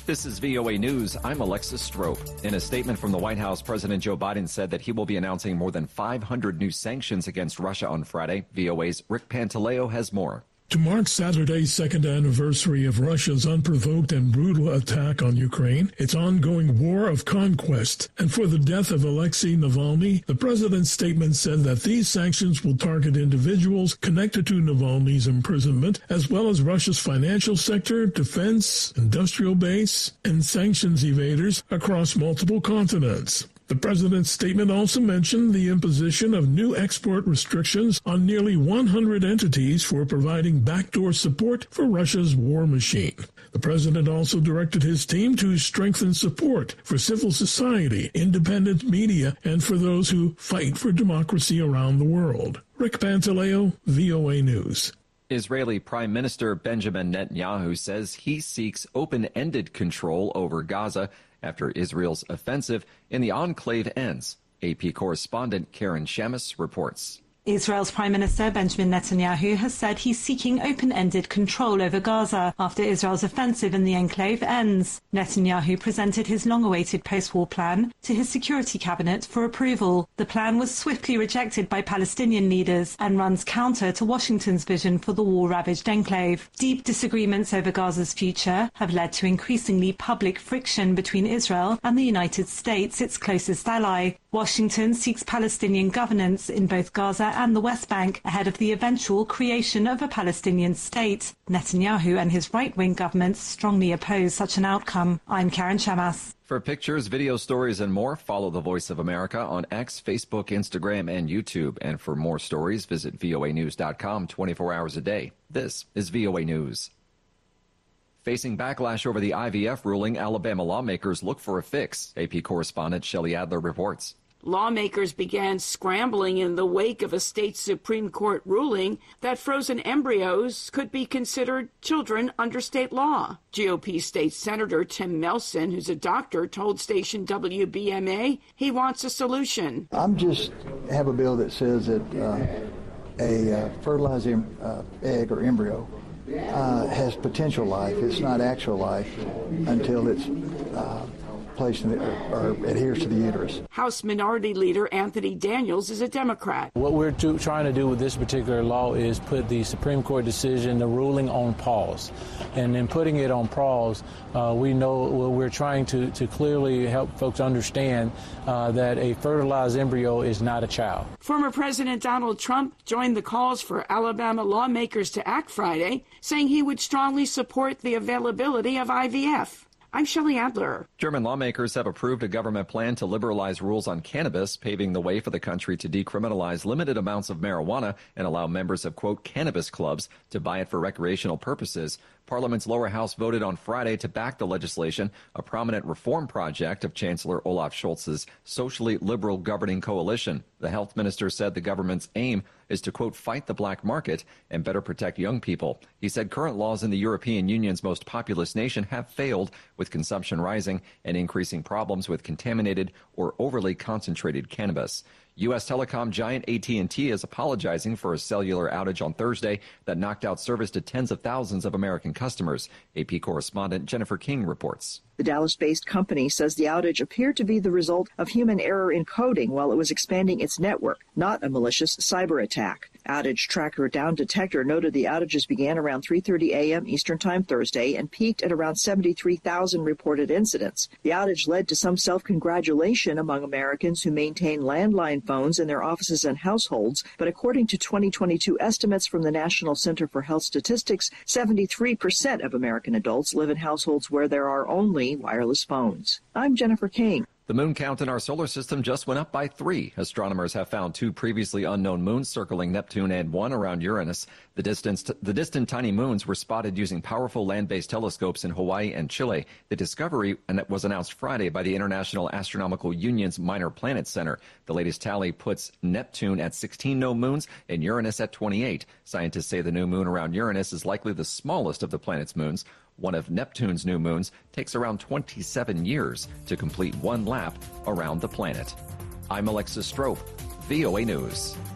This is VOA News. I'm Alexis Strope. In a statement from the White House, President Joe Biden said that he will be announcing more than 500 new sanctions against Russia on Friday. VOA's Rick Pantaleo has more. To mark Saturday's second anniversary of Russia's unprovoked and brutal attack on Ukraine, its ongoing war of conquest, and for the death of Alexei Navalny, the president's statement said that these sanctions will target individuals connected to Navalny's imprisonment, as well as Russia's financial sector, defense, industrial base, and sanctions evaders across multiple continents. The president's statement also mentioned the imposition of new export restrictions on nearly 100 entities for providing backdoor support for Russia's war machine. The president also directed his team to strengthen support for civil society, independent media, and for those who fight for democracy around the world. Rick Pantaleo, VOA News. Israeli Prime Minister Benjamin Netanyahu says he seeks open-ended control over Gaza after Israel's offensive in the enclave ends. AP correspondent Karen Shamus reports. Israel's Prime Minister Benjamin Netanyahu has said he's seeking open-ended control over Gaza after Israel's offensive in the enclave ends. Netanyahu presented his long-awaited post-war plan to his security cabinet for approval. The plan was swiftly rejected by Palestinian leaders and runs counter to Washington's vision for the war-ravaged enclave. Deep disagreements over Gaza's future have led to increasingly public friction between Israel and the United States, its closest ally. Washington seeks Palestinian governance in both Gaza and the West Bank ahead of the eventual creation of a Palestinian state. Netanyahu and his right-wing government strongly oppose such an outcome. I'm Karen Shamas. For pictures, video stories, and more, follow The Voice of America on X, Facebook, Instagram, and YouTube. And for more stories, visit voanews.com 24 hours a day. This is VOA News. Facing backlash over the IVF ruling, Alabama lawmakers look for a fix. AP correspondent Shelley Adler reports. Lawmakers began scrambling in the wake of a state Supreme Court ruling that frozen embryos could be considered children under state law. GOP State Senator Tim Melson, who's a doctor, told station WBMA he wants a solution. I'm just have a bill that says that a fertilized egg or embryo has potential life. It's not actual life until it's placed in or adheres to the uterus. House Minority Leader Anthony Daniels is a Democrat. What we're trying to do with this particular law is put the Supreme Court decision, the ruling, on pause. And in putting it on pause, we know we're trying to clearly help folks understand that a fertilized embryo is not a child. Former President Donald Trump joined the calls for Alabama lawmakers to act Friday, saying he would strongly support the availability of IVF. I'm Shelley Adler. German lawmakers have approved a government plan to liberalize rules on cannabis, paving the way for the country to decriminalize limited amounts of marijuana and allow members of, quote, cannabis clubs to buy it for recreational purposes. Parliament's lower house voted on Friday to back the legislation, a prominent reform project of Chancellor Olaf Scholz's socially liberal governing coalition. The health minister said the government's aim is to, quote, fight the black market and better protect young people. He said current laws in the European Union's most populous nation have failed, with consumption rising and increasing problems with contaminated or overly concentrated cannabis. U.S. telecom giant AT&T is apologizing for a cellular outage on Thursday that knocked out service to tens of thousands of American customers. AP correspondent Jennifer King reports. The Dallas-based company says the outage appeared to be the result of human error in coding while it was expanding its network, not a malicious cyber attack. Outage Tracker Down Detector noted the outages began around 3:30 a.m. Eastern Time Thursday and peaked at around 73,000 reported incidents. The outage led to some self-congratulation among Americans who maintain landline phones in their offices and households, but according to 2022 estimates from the National Center for Health Statistics, 73% of American adults live in households where there are only wireless phones. I'm Jennifer King. The moon count in our solar system just went up by 3. Astronomers have found 2 previously unknown moons circling Neptune and 1 around Uranus. The distant tiny moons were spotted using powerful land-based telescopes in Hawaii and Chile. The discovery was announced Friday by the International Astronomical Union's Minor Planet Center. The latest tally puts Neptune at 16 known moons and Uranus at 28. Scientists say the new moon around Uranus is likely the smallest of the planet's moons. One of Neptune's new moons takes around 27 years to complete one lap around the planet. I'm Alexis Strope, VOA News.